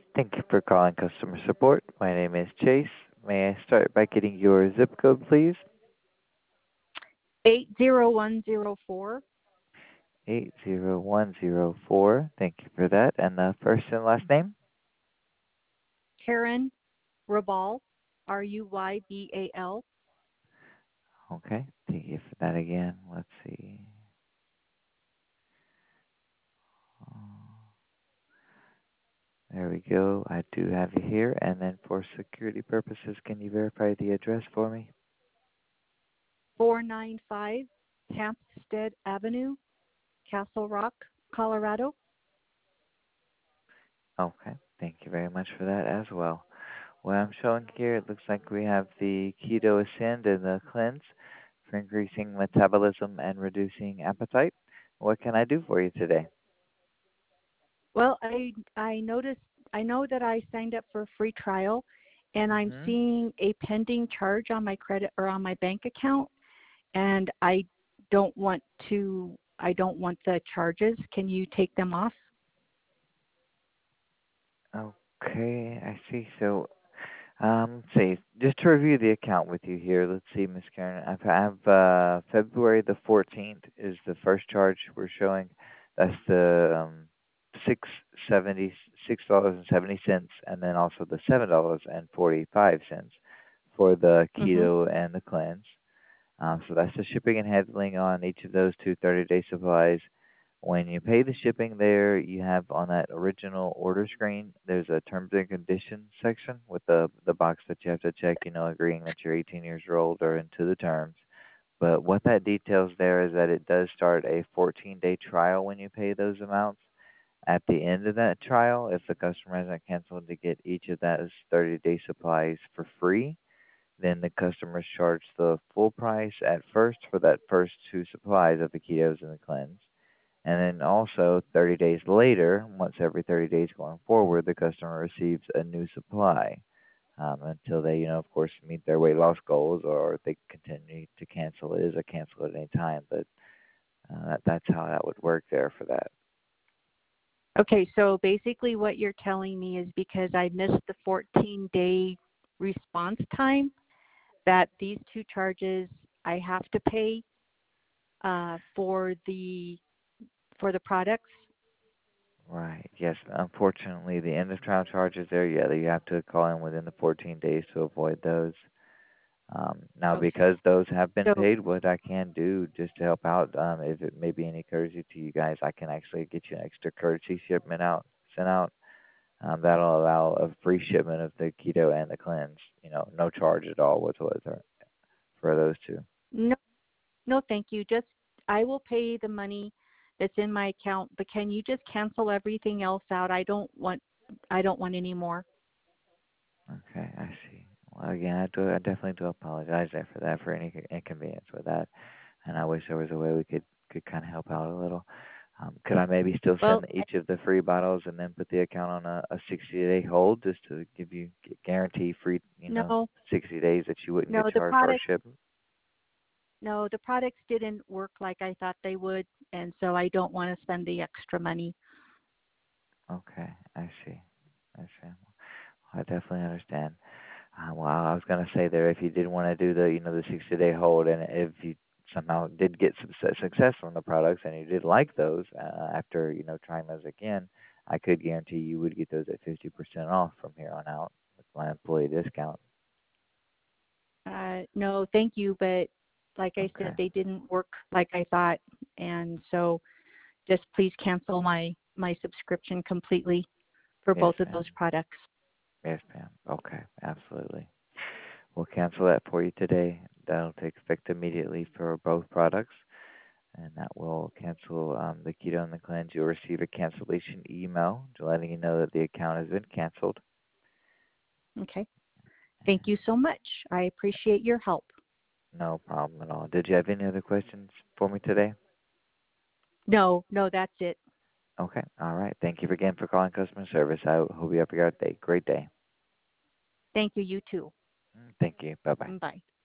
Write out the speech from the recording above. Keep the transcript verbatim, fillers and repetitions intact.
Thank you for calling customer support. My name is Chase. May I start by getting your zip code, please? eight zero one zero four. eight zero one zero four. Thank you for that. And the first and last name? Karen Rubal, R U Y B A L. Okay. Thank you for that again. Let's see. There we go. I do have you here. And then for security purposes, can you verify the address for me? four nine five Hampstead Avenue, Castle Rock, Colorado. Okay. Thank you very much for that as well. What I'm showing here, it looks like we have the Keto Ascend and the Cleanse for increasing metabolism and reducing appetite. What can I do for you today? Well, I I noticed I know that I signed up for a free trial, and I'm Mm-hmm. seeing a pending charge on my credit or on my bank account, and I don't want to I don't want the charges. Can you take them off? Okay, I see. So, um, let's see. Just to review the account with you here, let's see, Miss Karen. I have uh, February the fourteenth is the first charge we're showing. That's the um, six seventy six dollars and seventy cents, and then also the seven dollars and forty five cents for the Mhm. keto and the cleanse. Um, so that's the shipping and handling on each of those two thirty day supplies. When you pay the shipping there, you have on that original order screen, there's a terms and conditions section with the, the box that you have to check, you know, agreeing that you're eighteen years old or into the terms. But what that details there is that it does start a fourteen day trial when you pay those amounts. At the end of that trial, if the customer hasn't canceled to get each of those thirty day supplies for free, then the customer is charged the full price at first for that first two supplies of the ketos and the cleanse. And then also thirty days later, once every thirty days going forward, the customer receives a new supply um, until they, you know, of course, meet their weight loss goals or if they continue to cancel. It is a cancel at any time, but uh, that, that's how that would work there for that. Okay, so basically what you're telling me is because I missed the fourteen day response time that these two charges I have to pay uh, for the for the products. Right. Yes. Unfortunately, the end of trial charges there, yeah, you have to call in within the fourteen days to avoid those. Um, now, Okay. because those have been So paid, what I can do just to help out, um, if it may be any courtesy to you guys, I can actually get you an extra courtesy shipment out sent out. Um, that'll allow a free shipment of the keto and the cleanse. You know, no charge at all whatsoever for those two. no, no, thank you. Just I will pay the money that's in my account, but can you just cancel everything else out? I don't want I don't want any more. Okay, I see. Well, again, I do. I definitely do apologize there for that, for any inconvenience with that. And I wish there was a way we could could kind of help out a little. Um, could I maybe still Well, send I, each of the free bottles and then put the account on a, a sixty day hold just to give you gu- guarantee free, you know, no, sixty days that you wouldn't get no, the charged or product shipped? no, the products didn't work like I thought they would, and so I don't want to spend the extra money. Okay, I see. I see. I definitely understand. Uh, well, I was going to say there, if you did want to do the, you know, the sixty day hold, and if you somehow did get some su- success from the products and you did like those uh, after, you know, trying those again, I could guarantee you would get those at fifty percent off from here on out with my employee discount. Uh, no, thank you, but like I said, Okay. they didn't work like I thought, and so just please cancel my my subscription completely for Yes, both of ma'am. those products. Yes, ma'am. Okay, absolutely. We'll cancel that for you today. That'll take effect immediately for both products, and that will cancel um, the keto and the cleanse. You'll receive a cancellation email letting you know that the account has been canceled. Okay. Thank you so much. I appreciate your help. No problem at all. Did you have any other questions for me today? No, no, that's it. Okay. All right. Thank you again for calling customer service. I hope you have a great day. Great day. Thank you. You too. Mm, Thank you. Bye bye. Bye.